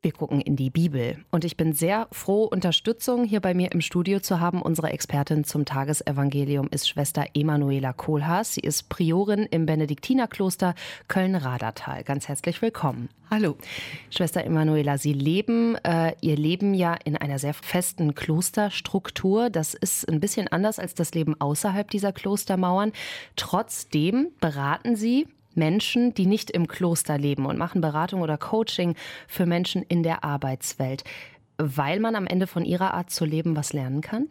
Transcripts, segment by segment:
Wir gucken in die Bibel und ich bin sehr froh, Unterstützung hier bei mir im Studio zu haben. Unsere Expertin zum Tagesevangelium ist Schwester Emanuela Kohlhaas. Sie ist Priorin im Benediktinerkloster Köln-Radertal. Ganz herzlich willkommen. Hallo. Schwester Emanuela, Sie leben Ihr Leben ja in einer sehr festen Klosterstruktur. Das ist ein bisschen anders als das Leben außerhalb dieser Klostermauern. Trotzdem beraten Sie Menschen, die nicht im Kloster leben und machen Beratung oder Coaching für Menschen in der Arbeitswelt, weil man am Ende von ihrer Art zu leben was lernen kann?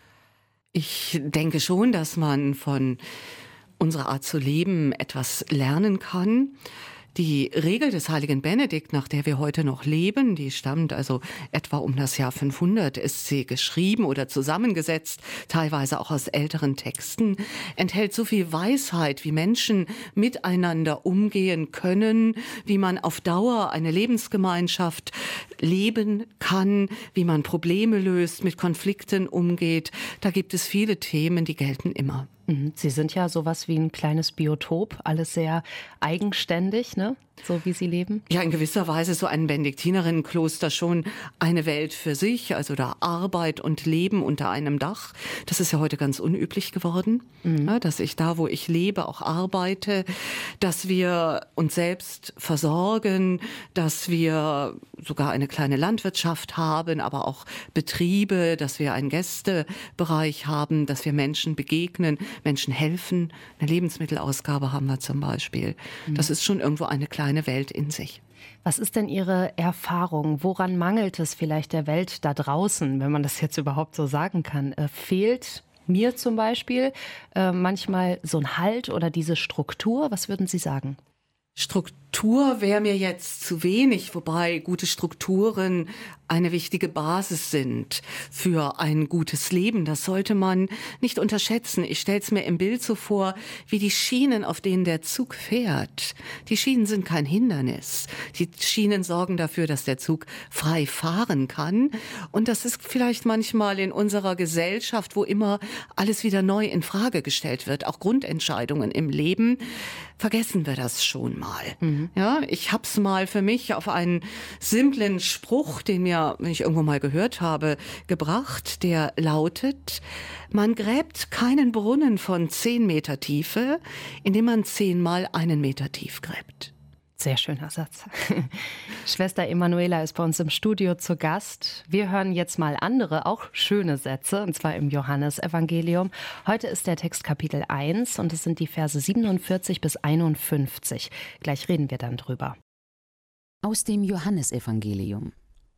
Ich denke schon, dass man von unserer Art zu leben etwas lernen kann. Die Regel des heiligen Benedikt, nach der wir heute noch leben, die stammt also etwa um das Jahr 500, ist sie geschrieben oder zusammengesetzt, teilweise auch aus älteren Texten, enthält so viel Weisheit, wie Menschen miteinander umgehen können, wie man auf Dauer eine Lebensgemeinschaft leben kann, wie man Probleme löst, mit Konflikten umgeht. Da gibt es viele Themen, die gelten immer. Sie sind ja sowas wie ein kleines Biotop, alles sehr eigenständig, ne? So wie Sie leben. Ja, in gewisser Weise so ein Benediktinerinnenkloster schon eine Welt für sich, also da Arbeit und Leben unter einem Dach. Das ist ja heute ganz unüblich geworden, ja, dass ich da, wo ich lebe, auch arbeite, dass wir uns selbst versorgen, dass wir sogar eine kleine Landwirtschaft haben, aber auch Betriebe, dass wir einen Gästebereich haben, dass wir Menschen begegnen, Menschen helfen. Eine Lebensmittelausgabe haben wir zum Beispiel. Das ist schon irgendwo eine kleine Welt in sich. Was ist denn Ihre Erfahrung? Woran mangelt es vielleicht der Welt da draußen, wenn man das jetzt überhaupt so sagen kann? Fehlt mir zum Beispiel manchmal so ein Halt oder diese Struktur? Was würden Sie sagen? Struktur wäre mir jetzt zu wenig, wobei gute Strukturen eine wichtige Basis sind für ein gutes Leben. Das sollte man nicht unterschätzen. Ich stelle es mir im Bild so vor, wie die Schienen, auf denen der Zug fährt. Die Schienen sind kein Hindernis. Die Schienen sorgen dafür, dass der Zug frei fahren kann. Und das ist vielleicht manchmal in unserer Gesellschaft, wo immer alles wieder neu in Frage gestellt wird, auch Grundentscheidungen im Leben, vergessen wir das schon mal. Ja, ich hab's mal für mich auf einen simplen Spruch, den ich irgendwo mal gehört habe, gebracht, der lautet: Man gräbt keinen Brunnen von 10 Meter Tiefe, indem man 10-mal 1 Meter tief gräbt. Sehr schöner Satz. Schwester Emanuela ist bei uns im Studio zu Gast. Wir hören jetzt mal andere, auch schöne Sätze, und zwar im Johannesevangelium. Heute ist der Text Kapitel 1 und es sind die Verse 47 bis 51. Gleich reden wir dann drüber. Aus dem Johannesevangelium.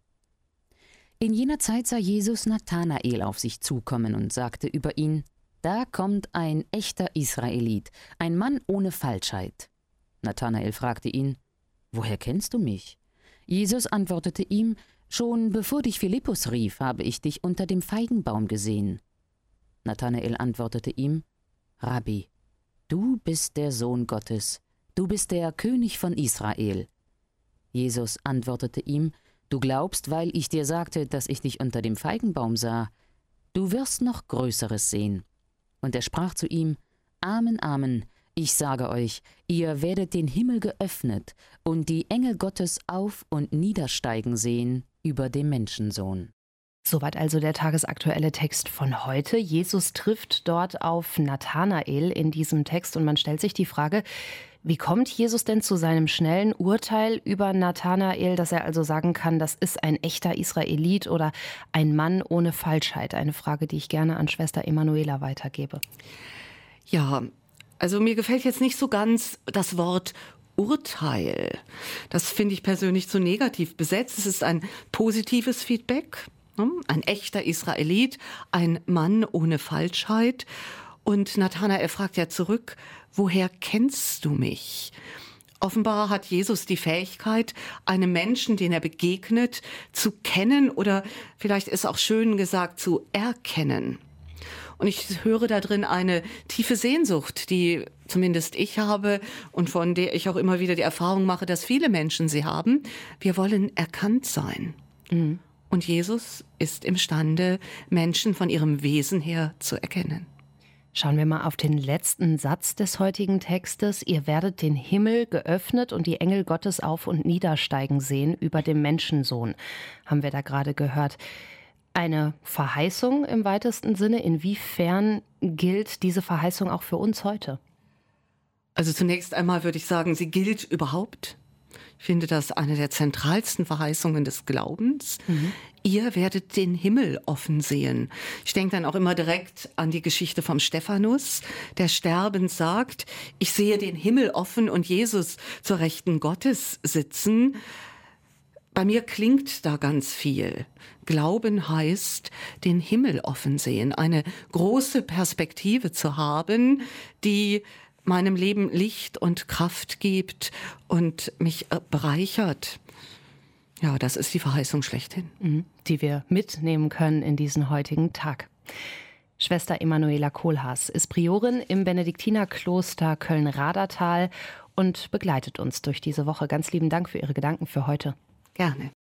In jener Zeit sah Jesus Nathanael auf sich zukommen und sagte über ihn: Da kommt ein echter Israelit, ein Mann ohne Falschheit. Nathanael fragte ihn: Woher kennst du mich? Jesus antwortete ihm: Schon bevor dich Philippus rief, habe ich dich unter dem Feigenbaum gesehen. Nathanael antwortete ihm: Rabbi, du bist der Sohn Gottes, du bist der König von Israel. Jesus antwortete ihm: Du glaubst, weil ich dir sagte, dass ich dich unter dem Feigenbaum sah. Du wirst noch Größeres sehen. Und er sprach zu ihm: Amen, Amen, ich sage euch, ihr werdet den Himmel geöffnet und die Engel Gottes auf- und niedersteigen sehen über dem Menschensohn. Soweit also der tagesaktuelle Text von heute. Jesus trifft dort auf Nathanael in diesem Text und man stellt sich die Frage, wie kommt Jesus denn zu seinem schnellen Urteil über Nathanael, dass er also sagen kann, das ist ein echter Israelit oder ein Mann ohne Falschheit? Eine Frage, die ich gerne an Schwester Emanuela weitergebe. Ja, also mir gefällt jetzt nicht so ganz das Wort Urteil. Das finde ich persönlich zu negativ besetzt. Es ist ein positives Feedback. Ein echter Israelit, ein Mann ohne Falschheit. Und Nathanael fragt ja zurück: Woher kennst du mich? Offenbar hat Jesus die Fähigkeit, einem Menschen, den er begegnet, zu kennen oder vielleicht ist auch schön gesagt, zu erkennen. Und ich höre da drin eine tiefe Sehnsucht, die zumindest ich habe und von der ich auch immer wieder die Erfahrung mache, dass viele Menschen sie haben. Wir wollen erkannt sein. Und Jesus ist imstande, Menschen von ihrem Wesen her zu erkennen. Schauen wir mal auf den letzten Satz des heutigen Textes. Ihr werdet den Himmel geöffnet und die Engel Gottes auf- und niedersteigen sehen über dem Menschensohn, haben wir da gerade gehört. Eine Verheißung im weitesten Sinne. Inwiefern gilt diese Verheißung auch für uns heute? Also zunächst einmal würde ich sagen, sie gilt überhaupt. Ich finde das eine der zentralsten Verheißungen des Glaubens. Ihr werdet den Himmel offen sehen. Ich denke dann auch immer direkt an die Geschichte vom Stephanus, der sterbend sagt, ich sehe den Himmel offen und Jesus zur Rechten Gottes sitzen. Bei mir klingt da ganz viel. Glauben heißt, den Himmel offen sehen, eine große Perspektive zu haben, die meinem Leben Licht und Kraft gibt und mich bereichert. Ja, das ist die Verheißung schlechthin. Die wir mitnehmen können in diesen heutigen Tag. Schwester Emanuela Kohlhaas ist Priorin im Benediktinerkloster Köln-Radertal und begleitet uns durch diese Woche. Ganz lieben Dank für Ihre Gedanken für heute. Gerne.